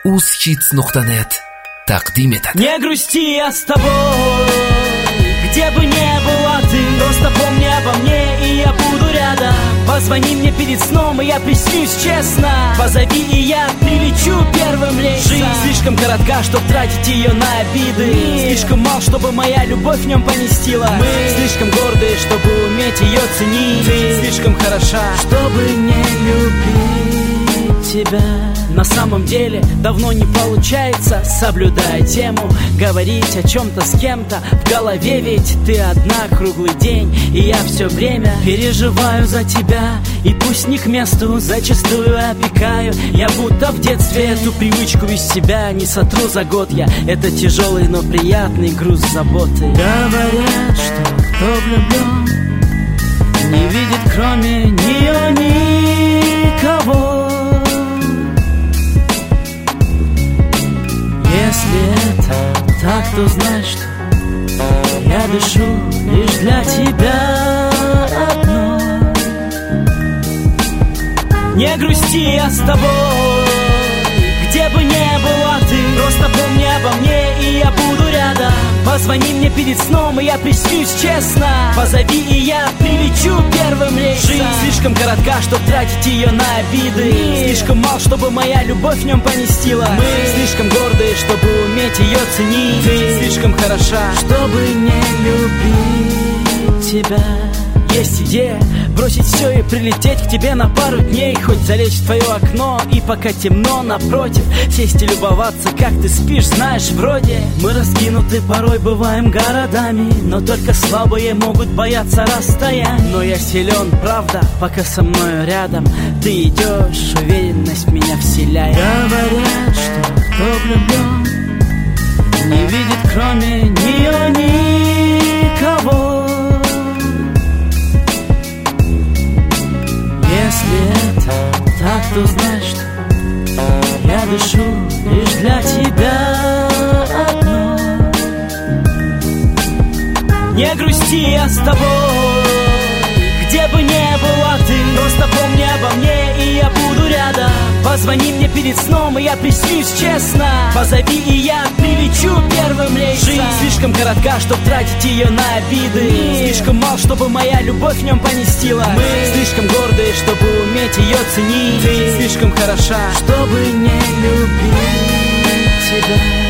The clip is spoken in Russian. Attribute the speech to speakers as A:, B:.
A: ushits.net тақдим етад.
B: Не грусти, я с тобой, где бы ни была ты. Просто помни обо мне, и я буду рядом. Позвони мне перед сном, и я приснюсь честно. Позови, и я прилечу первым рейсом. Жизнь слишком коротка, чтоб тратить ее на обиды. Слишком мал, чтобы моя любовь в нем поместила. Мы слишком гордые, чтобы уметь ее ценить. Ты слишком хороша, чтобы не любить тебя. На самом деле давно не получается, соблюдая тему, говорить о чем-то с кем-то. В голове ведь ты одна круглый день, и я все время переживаю за тебя. И пусть не к месту, зачастую опекаю. Я будто в детстве эту привычку из себя не сотру за год я. Это тяжелый, но приятный груз заботы. Говорят, что кто влюблен, не видит кроме нее никого. Если это так, то знай, что я дышу лишь для тебя одной. Не грусти, я с тобой, где бы ни была ты. Просто помни обо мне, и я буду рядом. Позвони мне перед сном, и я приснюсь честно. Позови, и я прилечу первым рейсом. Жизнь слишком коротка, чтоб тратить ее на обиды. Слишком мал, чтобы моя любовь в нем поместила. Мы слишком гордые, чтобы уметь ее ценить. Ты слишком хороша, чтобы не любить тебя. Есть идея бросить все и прилететь к тебе на пару дней. Хоть залечь в твое окно и пока темно напротив, сесть и любоваться, как ты спишь, знаешь, вроде мы раскинуты порой бываем городами, но только слабые могут бояться расстояний. Но я силен, правда, пока со мною рядом ты идешь, уверенность в меня вселяет. Говорят, что кто влюблен, не видит кроме нее никого. Если это так, то знай, что я дышу лишь для тебя одной. Не грусти, я с тобой, где бы ни была ты. Просто помни обо мне, и я буду рядом. Позвони мне перед сном, и я приснюсь честно. Позови, и я прилечу первым рейсом. Жизнь слишком коротка, чтоб тратить ее на обиды. Слишком мал, чтобы моя любовь в нем поместила. Мы слишком гордые, чтобы уметь ее ценить. Ты слишком хороша, чтобы не любить тебя.